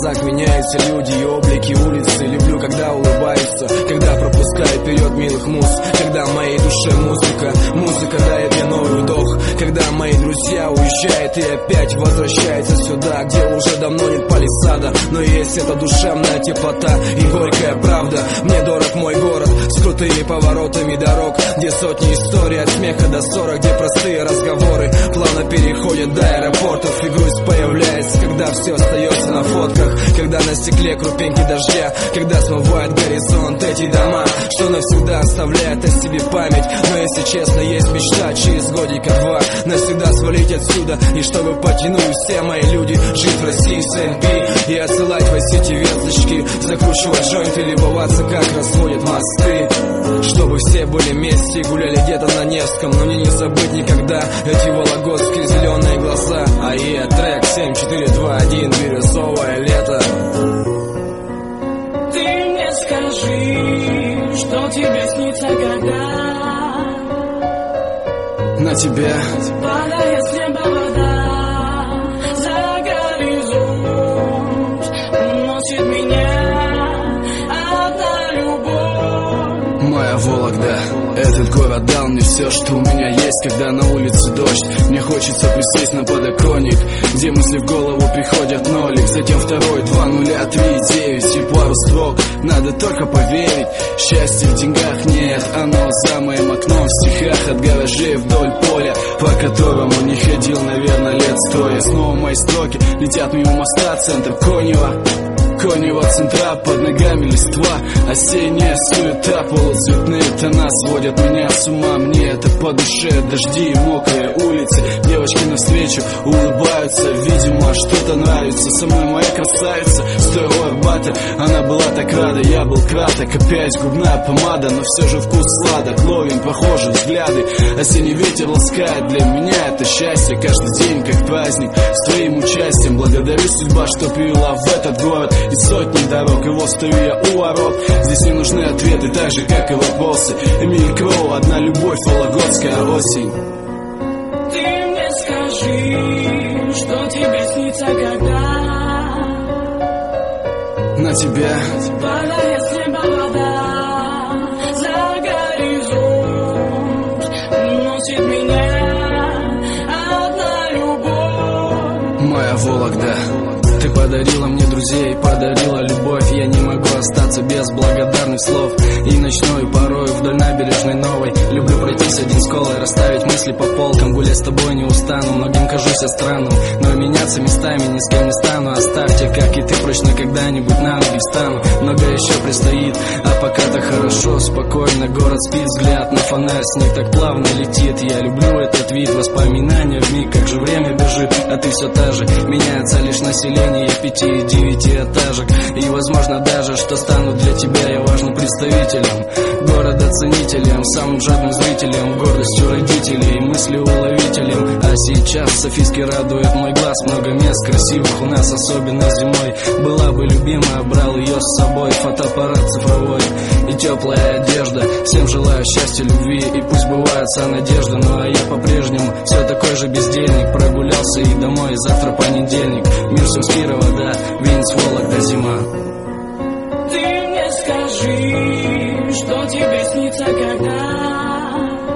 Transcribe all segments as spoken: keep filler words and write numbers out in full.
так меняются люди и облики улицы. Люблю, когда улыбаются, когда пропускают вперед милых муз, когда в моей душе музыка, музыка дает мне новый вдох, когда мои друзья уезжают и опять возвращаются сюда, где уже давно нет палисада, но есть эта душевная теплота и горькая правда. Мне дорог мой город с крутыми поворотами дорог, где сотни историй от смеха до ссора, где простые разговоры плавно переходят до аэропортов, и грусть появляется, когда все остается на фотках, когда на стекле крупинки дождя, когда смывает горизонт эти дома, что навсегда оставляет о себе память. Но если честно, есть мечта через годика два навсегда свалить отсюда, и чтобы потянули все мои люди жить в России с эн пи и отсылать в эти весточки, закручивать джойнты, любоваться, как разводят мосты, чтобы все были вместе и гуляли где-то на Невском. Но мне не забыть никогда эти вологодские зеленые глаза. АИ трек семь четыре два один, бирюзовое лето. Ты мне скажи, что тебе снится, когда на тебя падает с неба вода, за горизонт уносит меня одна любовь. Моя Вологда. Этот город дал мне все, что у меня есть, когда на улице дождь. Мне хочется присесть на подоконник, где мысли в голову приходят нолик, затем второй, два нуля, три, девять и пару строк. Надо только поверить, счастья в деньгах нет, оно за моим окном в стихах от гаражей вдоль поля, по которому не ходил, наверное, лет сто. И снова мои строки летят мимо моста, центр Конева. Конева центра, под ногами листва, осенняя суета, полуцветные тона сводят меня с ума. Мне это по душе, дожди и мокрые улицы, девочки навстречу улыбаются, видимо, что-то нравится. Со мной моя красавица, стоя у Арбата, она была так рада, я был краток. Опять губная помада, но все же вкус сладок, ловим похожие взгляды, осенний ветер ласкает. Для меня это счастье, каждый день как праздник, с твоим участием. Благодарю судьба, что привела в этот город и сотни дорог, и вот стою я у ворот. Здесь не нужны ответы, так же, как и вопросы. Эмиль Кроу, одна любовь, вологодская осень. Ты мне скажи, что тебе снится, когда на тебя падает с неба вода, за горизонт уносит меня одна любовь. Моя Вологда. Ты подарила мне друзей, подарила любовь. Я не могу остаться без благодарных слов. И ночной порой вдоль набережной Новой люблю пройтись один с колой, расставить мысли по полкам. Гулять с тобой не устану, многим кажусь я странным, но меняться местами ни с кем не стану. Оставьте, как и ты, прочно когда-нибудь на ноги встану. Много еще предстоит, а пока-то хорошо, спокойно. Город спит, взгляд на фонарь, снег так плавно летит. Я люблю этот вид, воспоминания вмиг, как же время бежит, а ты все та же. Меняется лишь население пяти и девятиэтажек, и возможно даже, что стану для тебя я важным представителем города, ценителем, самым жадным зрителем, гордостью родителей, мыслью уловителем. А сейчас Софийский радует мой глаз, много мест красивых у нас, особенно зимой. Была бы любимая, брал ее с собой, фотоаппарат цифровой и теплая одежда. Всем желаю счастья, любви, и пусть сбывается надежда. Ну а я по-прежнему все такой же бездельник, прогулялся и домой, завтра понедельник. Мир всем с Кирова, да, Винница, Вологда, зима. Ты мне скажи, что тебе снится, когда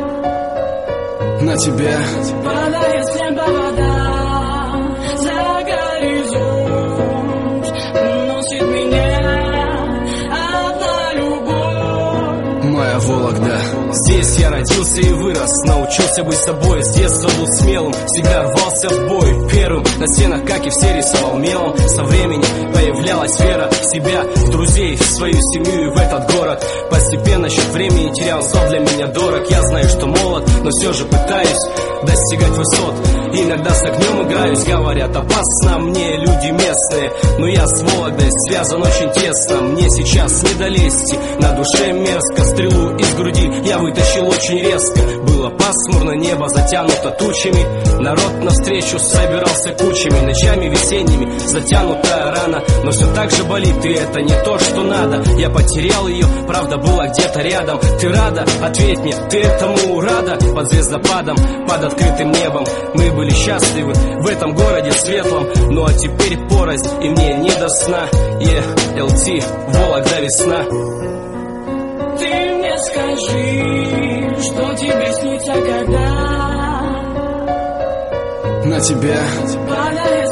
на тебя падает с неба вода, за горизонт уносит меня одна любовь. Моя Вологда. Здесь я родился и вырос, научился быть собой. С детства был смелым, всегда рвался в бой. Первым на стенах, как и все, рисовал мелом. Со временем появлялась вера в себя, в друзей, в свою семью и в этот город. Постепенно счет времени терял, зов для меня дорог. Я знаю, что молод, но все же пытаюсь достигать высот. Иногда с огнем играюсь, говорят, опасно мне люди местные, но я с Вологдой связан очень тесно. Мне сейчас не долезти, на душе мерзко, стрелу из груди я вытащил очень резко. Было пасмурно, небо затянуто тучами, народ навстречу собирался кучами. Ночами весенними затянутая рана, но все так же болит, и это не то, что надо. Я потерял ее, правда была где-то рядом. Ты рада? Ответь мне, ты этому рада? Под звездопадом, под открытым небом мы были были счастливы в этом городе светлом. Ну а теперь порознь, и мне не до сна. Е, эл ти, Вологда весна. Ты мне скажи, что тебе снится, когда на тебя падает